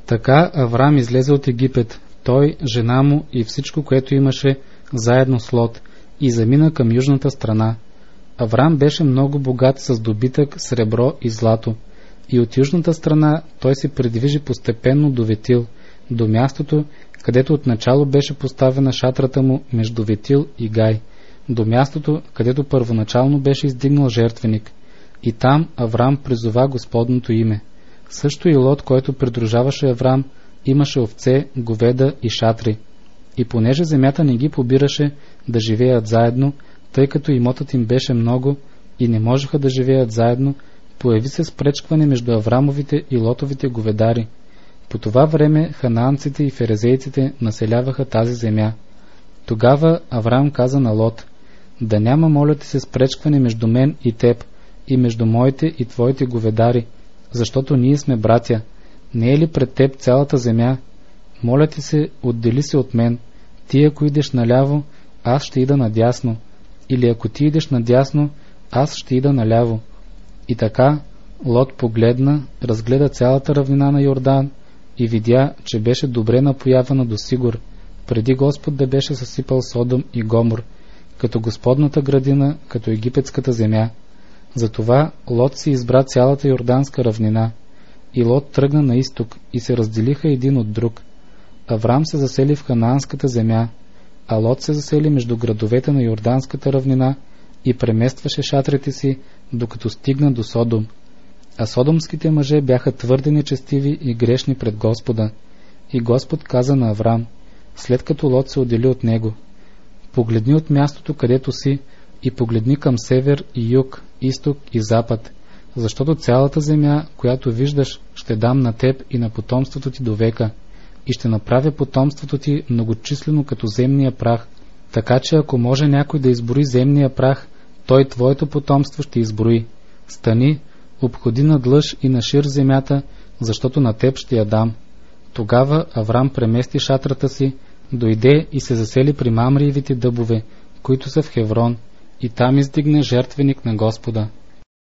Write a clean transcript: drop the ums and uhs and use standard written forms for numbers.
Така Авраам излезе от Египет, той, жена му и всичко, което имаше, заедно с Лот, и замина към южната страна. Авраам беше много богат с добитък, сребро и злато, и от южната страна той се придвижи постепенно до Ветил, до мястото, където отначало беше поставена шатрата му между Ветил и Гай, до мястото, където първоначално беше издигнал жертвеник. И там Авраам призова Господното име. Също и Лот, който придружаваше Авраам, имаше овце, говеда и шатри. И понеже земята не ги побираше да живеят заедно, тъй като имотът им беше много и не можеха да живеят заедно, появи се спречкване между Аврамовите и Лотовите говедари. По това време ханаанците и ферезейците населяваха тази земя. Тогава Авраам каза на Лот: да няма, моля ти се, спречкване между мен и теб, и между моите и твоите говедари, защото ние сме братя. Не е ли пред теб цялата земя? Моля ти се, отдели се от мен. Ти, ако идеш наляво, аз ще ида надясно, или ако ти идеш надясно, аз ще ида наляво. И така Лот погледна, разгледа цялата равнина на Йордан и видя, че беше добре напоявана до Сигур, преди Господ да беше съсипал Содом и Гомор, като Господната градина, като египетската земя. Затова Лот си избра цялата Йорданска равнина. И Лот тръгна на изток и се разделиха един от друг. Аврам се засели в ханаанската земя, а Лот се засели между градовете на Йорданската равнина и преместваше шатрите си, докато стигна до Содом. А содомските мъже бяха твърде нечестиви и грешни пред Господа. И Господ каза на Аврам, след като Лот се отдели от него: погледни от мястото, където си, и погледни към север и юг, изток и запад, защото цялата земя, която виждаш, ще дам на теб и на потомството ти до века, и ще направя потомството ти многочислено като земния прах, така че ако може някой да изброи земния прах, той твоето потомство ще изброи. Стани, обходи надлъж и нашир земята, защото на теб ще я дам. Тогава Аврам премести шатрата си, дойде и се засели при Мамриевите дъбове, които са в Хеврон, и там издигна жертвеник на Господа.